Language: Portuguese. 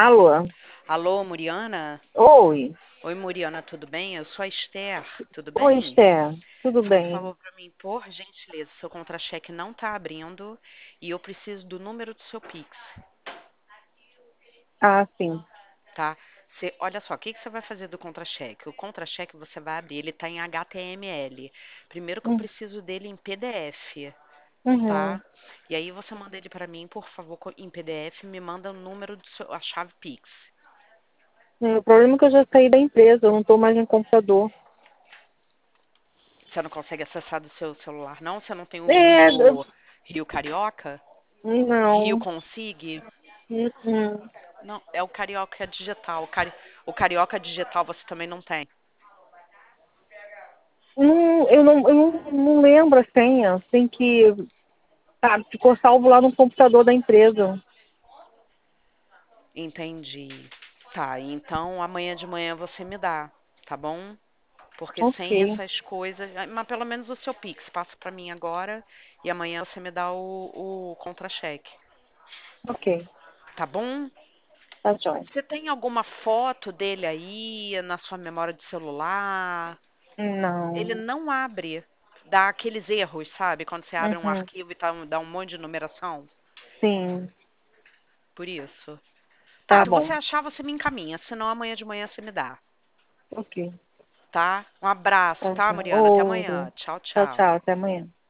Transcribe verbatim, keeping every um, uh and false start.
Alô? Alô, Muriana? Oi. Oi, Muriana, tudo bem? Eu sou a Esther, tudo Oi, bem? Esther. Tudo Faz bem? favor para mim, por gentileza, seu contra-cheque não está abrindo e eu preciso do número do seu Pix, Ah, sim. tá? Você, olha só, o que, que você vai fazer do contra-cheque? O contra-cheque você vai abrir, ele está em H T M L. Primeiro que eu Hum, preciso dele em P D F, tá? Uhum. E aí você manda ele para mim, por favor, co- em P D F, me manda o número do seu, a chave Pix. É, O problema é que eu já saí da empresa, eu não estou mais no computador. Você não consegue acessar do seu celular, não? Você não tem o É, eu- Rio, Rio Carioca? Rio não. Consig? Uhum. Não, é o Carioca Digital. O, cari... o Carioca Digital você também não tem. Não, eu não, eu não, não lembro a senha. Tem que. Tá, ficou salvo lá no computador da empresa. Entendi. Tá, então amanhã de manhã você me dá, tá bom? Porque sem Ok, essas coisas, mas pelo menos o seu Pix passa pra mim agora e amanhã você me dá o, o contra-cheque, ok. tá bom? Tá jóia. Você tem alguma foto dele aí na sua memória de celular? Ele Não. não abre, dá aqueles erros, sabe? Quando você abre um Uhum. arquivo e tá, dá um monte de numeração. Sim. Por isso. Tá, Tá se você bom. achar, você me encaminha. Senão amanhã de manhã você me dá. Ok. Tá? Um abraço, Tá tá, jóia. Mariana? Até Outro. amanhã. Tchau, Tchau, tchau. tchau. Até amanhã.